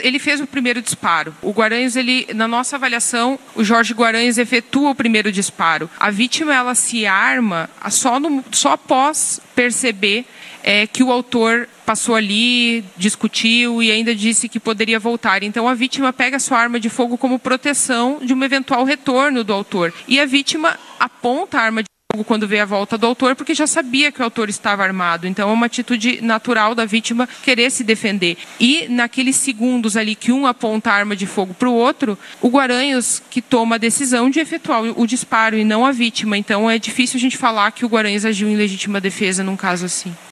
ele fez o primeiro disparo. O Guaranhos, na nossa avaliação, o Jorge Guaranhos efetua o primeiro disparo. A vítima, ela se arma só após perceber que o autor passou ali, discutiu e ainda disse que poderia voltar. Então, a vítima pega a sua arma de fogo como proteção de um eventual retorno do autor. E a vítima aponta a arma de fogo quando vê a volta do autor, porque já sabia que o autor estava armado. Então, é uma atitude natural da vítima querer se defender. E, naqueles segundos ali que um aponta a arma de fogo para o outro, o Guaranhos que toma a decisão de efetuar o disparo e não a vítima. Então, é difícil a gente falar que o Guaranhos agiu em legítima defesa num caso assim.